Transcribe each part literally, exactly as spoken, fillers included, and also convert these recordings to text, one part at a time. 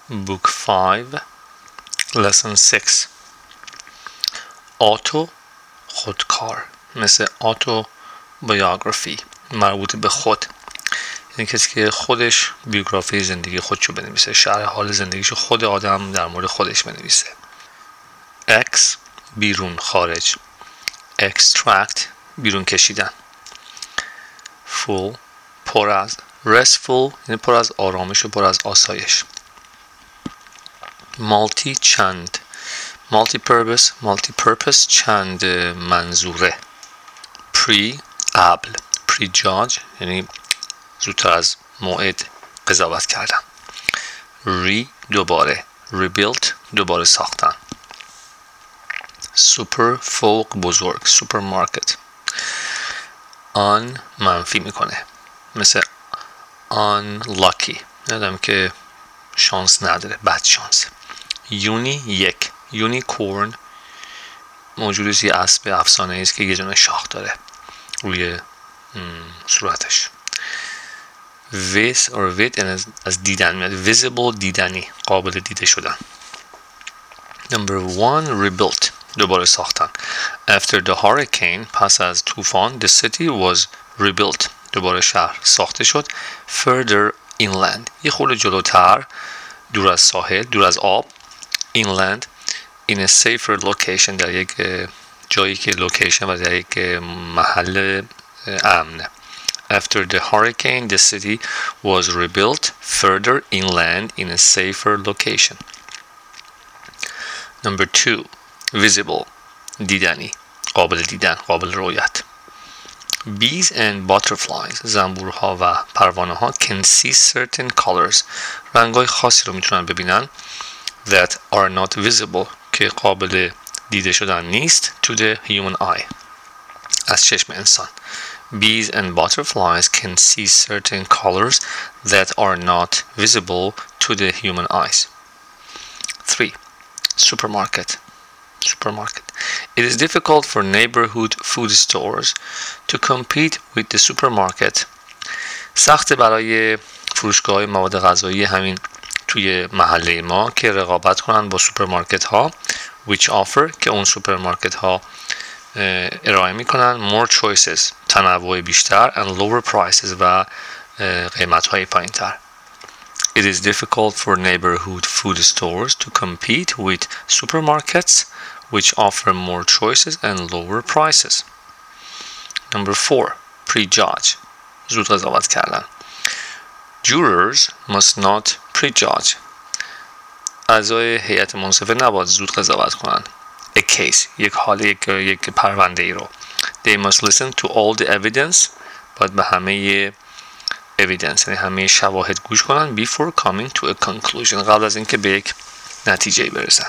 Book five Lesson six آتو خودکار، مثل آتو بیوگرافی، مربوط به خود، یعنی کسی که خودش بیوگرافی زندگی خودشو بنویسه، شرح حال زندگیشو خود آدم در مورد خودش بنویسه. X بیرون، خارج. Extract بیرون کشیدن. Full پر از. Restful یعنی پر از آرامش و پر از آسایش. Multi چند. Multi-purpose multi-purpose چند منظوره. Pre قبل. Pre-judge یعنی زودتر از موعد قضاوت کردن. Re دوباره. Rebuilt دوباره ساختن. Super فوق، بزرگ. Supermarket. On منفی میکنه، مثل unlucky، ندارم که شانس نداره، بد شانس. یونی یک. یونیکورن موجودی یه اسب افسانه‌ای است که یه دونه شاخ داره روی صورتش. ویس or وید یعنی از دیدن میاد. visible دیدنی، قابل دیده شدن. Number one rebuilt دوباره ساختن. After the hurricane پس از طوفان the city was rebuilt دوباره شهر ساخته شد. Further inland یه خورده جلوتر، دور از ساحل، دور از آب. Inland in a safer location در یک جایی که لوکیشن و در یک محل امن. After the hurricane the city was rebuilt further inland in a safer location. Number two visible دیدنی، قابل دیدن، قابل رؤیت. Bees and butterflies زنبورها و پروانه ها can see certain colors رنگ‌های خاصی رو میتونن ببینن that are not visible که قابل دیده شدن نیست to the human eye از چشم انسان. Bees and butterflies can see certain colors that are not visible to the human eyes. Three supermarket. Supermarket. It is difficult for neighborhood food stores to compete with the supermarket. سخت برای فروشگاه مواد غذایی همین توی محله ما که رقابت کنن با سوپرمارکت ها which offer که اون سوپرمارکت ها ارائه میکنن more choices تنوع بیشتر and lower prices و قیمت های پایین تر. It is difficult for neighborhood food stores to compete with supermarkets which offer more choices and lower prices. Number four prejudge زود قضاوت کردن. Jurors must not prejudge اعضای هیئت منصفه نباید زود قضاوت کنن. A case یک حال، یک, یک پرونده ای رو. They must listen to all the evidence باید به همه evidence یعنی همه شواهد گوش کنن before coming to a conclusion قبل از اینکه به یک نتیجه برسن.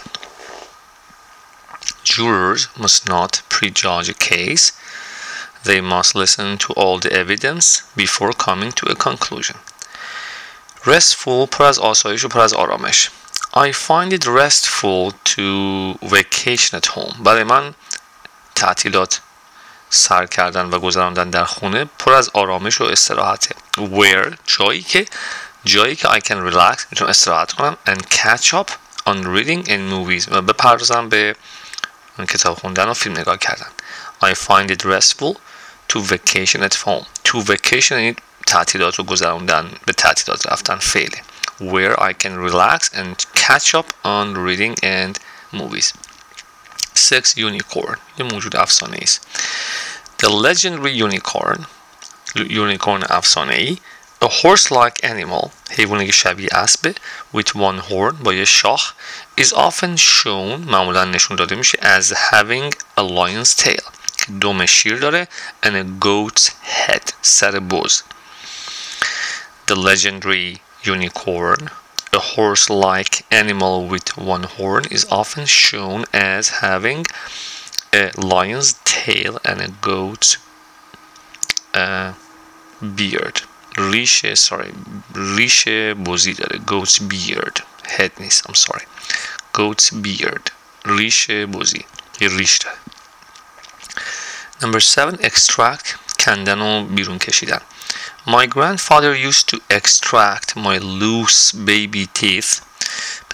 Jurors must not prejudge a case. They must listen to all the evidence before coming to a conclusion. Restful پر از آسایش و پر از آرامش. I find it restful to vacation at home. برای من تعطیلات سر کردن و گذراندن در خونه پر از آرامش و استراحته. Where جایی که جایی که I can relax میتونم استراحت کنم and catch up on reading and movies و بپردازم به کتاب خوندن و فیلم نگاه کردن. I find it restful to vacation at home. To vacation یعنی تعطیلات رو گذراندن، به تعطیلات رفتن فعله. Where I can relax and catch up on reading and movies. Six unicorn یه موجود افسانه‌ای است. The legendary unicorn unicorn افسانه‌ای a horse-like animal حیوانی که شبیه اسبه with one horn با یه شاخ is often shown معمولا نشون داده میشه as having a lion's tail که دم شیر داره and a goat's head سر بز. The legendary unicorn a horse-like animal with one horn is often shown as having a lion's tail and a goat's uh, beard. ریشه sorry ریشه بزی داره. goat's beard head نیست I'm sorry goat's beard ریشه بزی یه ریش داره. Number seven extract کندن و بیرون کشیدن. My grandfather used to extract my loose baby teeth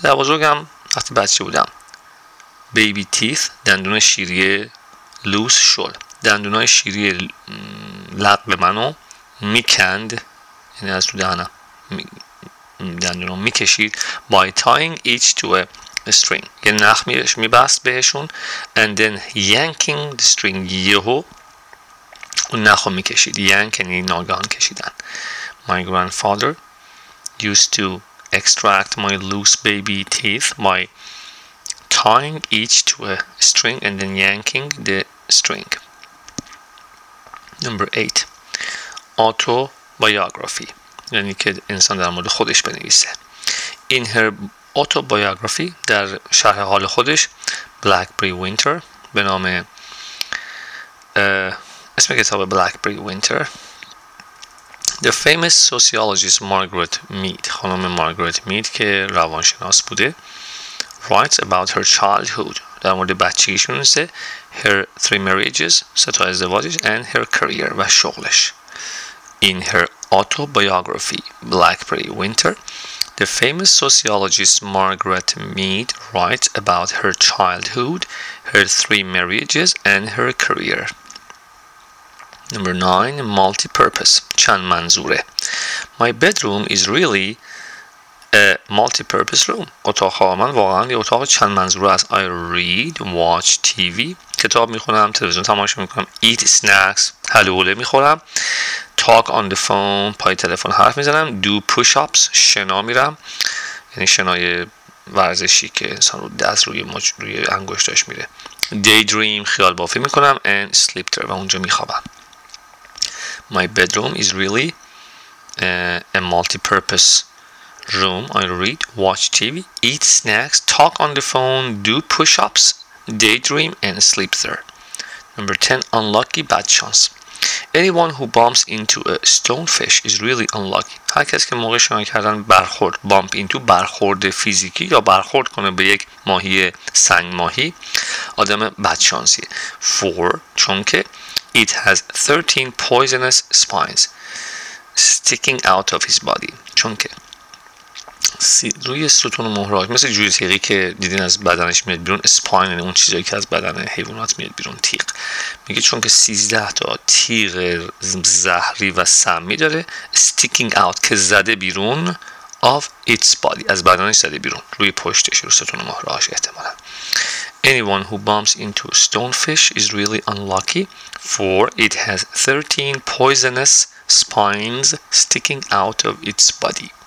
پدر بزرگم وقتی بچه بودم بیبی تیث دندون شیری لوس شل، دندونای شیری لق منو میکند، یعنی از تو دهنم دندونو میکشید by tying each to a string، یه نخ میبست بهشون and then yanking the string، یهو اون نخو میکشید. yank یعنی ناگهان کشیدن. my grandfather used to extract my loose baby teeth by tying each to a string and then yanking the string. Number eight. Autobiography، یعنی که انسان در مورد خودش بنویسه. In her autobiography، در شرح حال خودش Blackberry Winter، به نام اسم کتاب Blackberry Winter، The famous sociologist Margaret Mead، خانم مارگارت مید که روانشناس بوده، writes about her childhood، در مورد بچگیش می‌نویسه، her three marriages، سه تا ازدواجش، and her career، و شغلش. In her autobiography Blackberry Winter، the famous sociologist Margaret Mead writes about her childhood, her three marriages, and her career. Number nine. Multi-purpose، چند منظوره. My bedroom is really a multi-purpose room. اتاق خواب من واقعا یه اتاق چند منظوره است. I read, watch تی وی، کتاب میخونم، تلویزیون تماشا میکنم، eat snacks، حلوله میخورم، talk on the phone، پای تلفن حرف میزنم، do push-ups، شنا میرم، یعنی شنای ورزشی که انسان رو دست روی مج... روی انگشتاش میره، daydream، خیال بافی میکنم، and sleep there، و اونجا میخوابم. My bedroom is really uh, a multi-purpose room. I read, watch تی وی, eat snacks, talk on the phone, do push-ups, daydream, and sleep there. Number ten. Unlucky، bad chance. Anyone who bumps into a stonefish is really unlucky. هر کسی که موقع شنا کردن برخورد bump into برخورد فیزیکی یا برخورد کنه به یک ماهی سنگ ماهی، آدم بدشانسیه. For، چون که it has thirteen poisonous spines sticking out of his body، چون که روی ستون مهره‌اش مثل جوجه تیغی که دیدین از بدنش میاد بیرون، اسپاین یعنی اون چیزایی که از بدن حیوانات میاد بیرون، تیغ. میگه چون که سیزده تا تیغ زهری و سمی داره، sticking out که زده بیرون، of its body از بدنش زده بیرون، روی پشتش، رو ستون مهره‌اش احتمالاً. Anyone who bumps into a stonefish is really unlucky, for it has thirteen poisonous spines sticking out of its body.